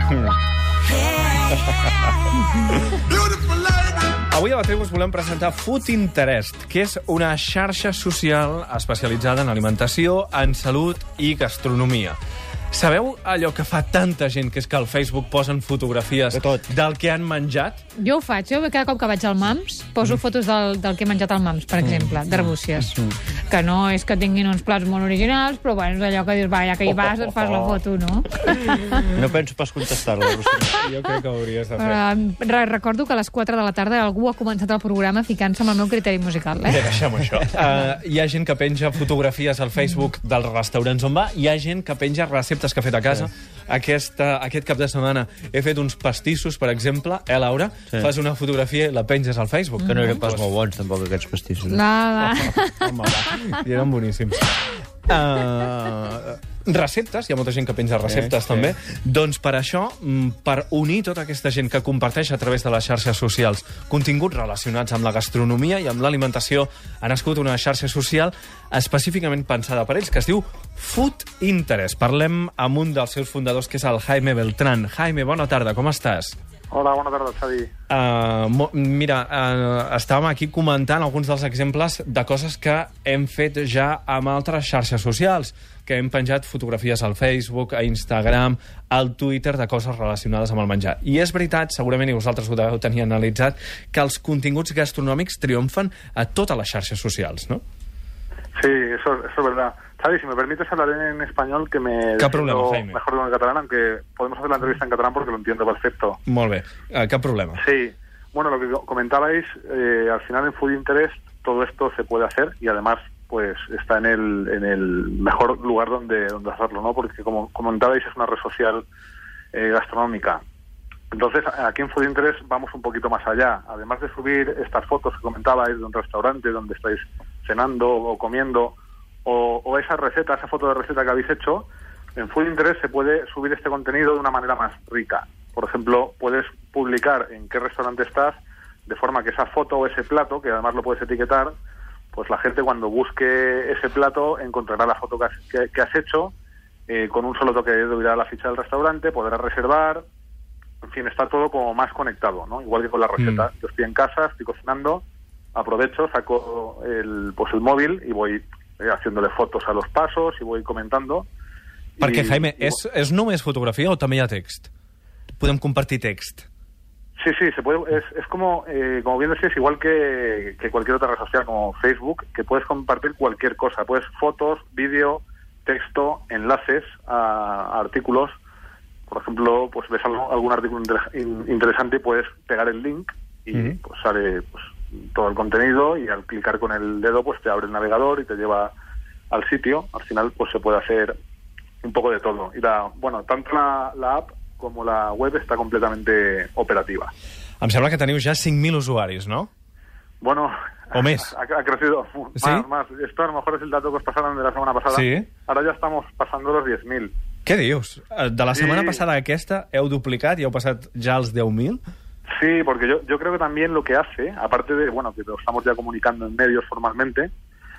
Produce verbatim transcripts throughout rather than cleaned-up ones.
Avui a la tribu us volem presentar Food Interest, que és una xarxa social especialitzada en alimentació, en salut i gastronomia. Sabeu allò que fa tanta gent, que és que al Facebook posen fotografies de tot, del que han menjat? Jo ho faig, jo cada cop que vaig al Mams poso mm. fotos del, del que he menjat al Mams, per exemple, mm. d'arbúcies. Mm. Que no és que tinguin uns plats molt originals, però bueno, és allò que dius, va, ja que hi vas, et fas la foto, no? No penso pas contestar-la. Jo crec que ho hauries de fer. Uh, re recordo que a les quatre de la tarda algú ha començat el programa ficant-se amb el meu criteri musical, eh? Ja, deixem això. Uh, hi ha gent que penja fotografies al Facebook dels restaurants on va, hi ha gent que penja receptes que ha fet a casa. Sí. Aquesta, aquest cap de setmana he fet uns pastissos, per exemple, eh, Laura? Sí. Fas una fotografia i la penges al Facebook. Que no eren pas molt bons, tampoc, aquests pastissos. No, va. Home, va. I eren boníssims. Uh, receptes, hi ha molta gent que penja receptes, sí, també. Sí. Doncs per això, per unir tota aquesta gent que comparteix a través de les xarxes socials continguts relacionats amb la gastronomia i amb l'alimentació, ha nascut una xarxa social específicament pensada per ells, que es diu Food Interest. Parlem amb un dels seus fundadors, que és el Jaime Beltrán. Jaime, bona tarda, com estàs? Hola, bona tarda, Xavi. Uh, mira, uh, estàvem aquí comentant alguns dels exemples de coses que hem fet ja amb altres xarxes socials, que hem penjat fotografies al Facebook, a Instagram, al Twitter, de coses relacionades amb el menjar. I és veritat, segurament, i vosaltres ho deveu tenir analitzat, que els continguts gastronòmics triomfen a totes les xarxes socials, no? Sí, eso, eso es verdad. Xavi, si me permites hablar en español, que me cap problema, Jaime. Mejor que en catalán, aunque podemos hacer la entrevista en catalán porque lo entiendo perfecto. Molt bé, uh, cap problema. Sí, bueno, lo que comentabais, eh, al final en Food Interest todo esto se puede hacer y además pues está en el, en el mejor lugar donde, donde hacerlo, ¿no? Porque como comentabais es una red social eh, gastronómica. Entonces, aquí en Food Interest vamos un poquito más allá. Además de subir estas fotos que comentabais de un restaurante donde estáis cenando o comiendo, o, o esa receta, esa foto de receta que habéis hecho, en Food Interest se puede subir este contenido de una manera más rica. Por ejemplo, puedes publicar en qué restaurante estás, de forma que esa foto o ese plato, que además lo puedes etiquetar, pues la gente cuando busque ese plato encontrará la foto que has, que, que has hecho, eh, con un solo toque de dedo irá a la ficha del restaurante, podrá reservar. En fin, está todo como más conectado, ¿no? Igual que con la receta. Mm. Yo estoy en casa, estoy cocinando, aprovecho, saco el, pues el móvil y voy eh, haciéndole fotos a los pasos y voy comentando. Perquè, I, Jaime, i... és, és només fotografia o també hi ha text? Podem compartir text? Sí, sí, se puede, es, es como, eh, como bien decís, igual que, que cualquier otra red social como Facebook, que puedes compartir cualquier cosa. Puedes fotos, vídeo, texto, enlaces a, a artículos. Por ejemplo, pues ves algo, algún artículo inter, interesante y puedes pegar el link y mm-hmm. pues sale pues, todo el contenido, y al clicar con el dedo pues te abre el navegador y te lleva al sitio. Al final pues se puede hacer un poco de todo. Y la, bueno, tanto la, la app como la web está completamente operativa. Em sembla que teniu ja cinc mil usuaris, ¿no? Bueno, o més. Ha, ha crecido ¿Sí? más, más. Esto a lo mejor es el dato que os pasaron de la semana pasada. Sí. Ahora ya estamos pasando los diez mil. Què dius? De la setmana sí. passada a aquesta heu duplicat i heu passat ja als deu mil? Sí, porque yo, yo creo que también lo que hace, aparte de, bueno, que lo estamos ya comunicando en medios formalmente,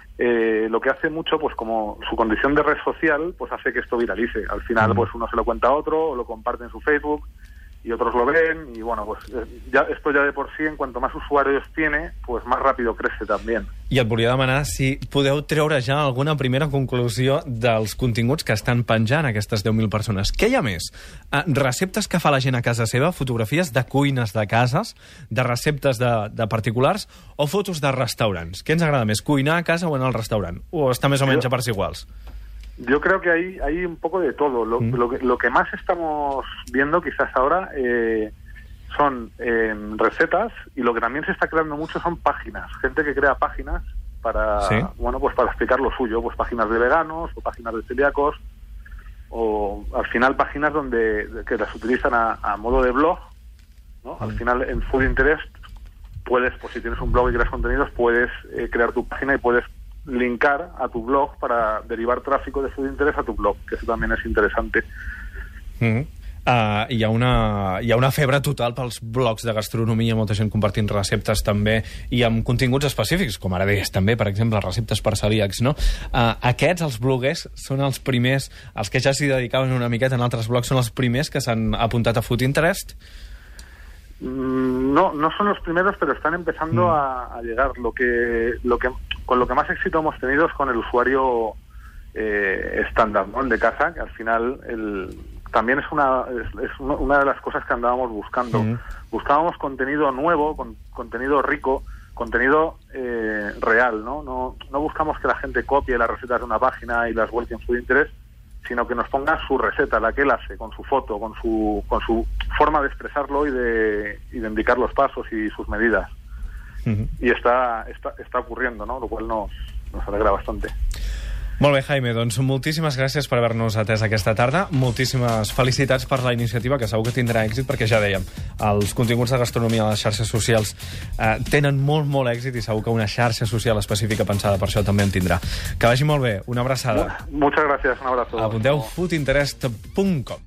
eh, lo que hace mucho, pues como su condición de red social, pues hace que esto viralice. Al final, mm. pues uno se lo cuenta a otro, o lo comparte en su Facebook, y otros lo ven, y bueno, pues ya, esto ya de por sí, en cuanto más usuarios tiene, pues más rápido crece también. I et volia demanar si podeu treure ja alguna primera conclusió dels continguts que estan penjant aquestes deu mil persones. Què hi ha més? Uh, receptes que fa la gent a casa seva, fotografies de cuines de cases, de receptes de, de particulars, o fotos de restaurants? Què ens agrada més, cuinar a casa o anar al restaurant? O està més o menys a parts iguals? Yo creo que hay, hay un poco de todo. Lo, mm. lo, que, lo que más estamos viendo quizás ahora eh, son eh, recetas, y lo que también se está creando mucho son páginas. Gente que crea páginas para, ¿sí? bueno, pues para explicar lo suyo. Pues páginas de veganos o páginas de celíacos, o al final páginas donde que las utilizan a, a modo de blog, ¿no? Mm. Al final en Food Interest puedes, pues si tienes un blog y creas contenidos, puedes eh, crear tu página y puedes linkar a tu blog para derivar tráfico de Food Interest a tu blog, que eso también es interesante. Mm-hmm. Uh, hi, ha una, hi ha una febre total pels blogs de gastronomia, molta gent compartint receptes també, i amb continguts específics, com ara deies també, per exemple, receptes per celíacs, no? Uh, aquests, els bloguers, són els primers, els que ja s'hi dedicaven una miqueta en altres blogs, són els primers que s'han apuntat a Food Interest? No, no son los primeros, pero están empezando mm. a, a llegar. Lo que, lo que, con lo que más éxito hemos tenido es con el usuario eh, estándar, ¿no? El de casa, que al final el, también es una, es, es una de las cosas que andábamos buscando. Mm. Buscábamos contenido nuevo, con, contenido rico, contenido eh, real, ¿no? ¿no? No buscamos que la gente copie las recetas de una página y las vuelque en Food Interest, sino que nos ponga su receta, la que él hace, con su foto, con su, con su forma de expresarlo y de, y de indicar los pasos y sus medidas. Uh-huh. Y está, está, está ocurriendo, ¿no? Lo cual nos, nos alegra bastante. Molt bé, Jaime, doncs moltíssimes gràcies per haver-nos atès aquesta tarda. Moltíssimes felicitats per la iniciativa, que segur que tindrà èxit, perquè ja dèiem, els continguts de gastronomia a les xarxes socials eh, tenen molt, molt èxit, i segur que una xarxa social específica pensada per això també en tindrà. Que vagi molt bé, una abraçada. Muchas gracias, un abrazo. Apunteu food interest punt com.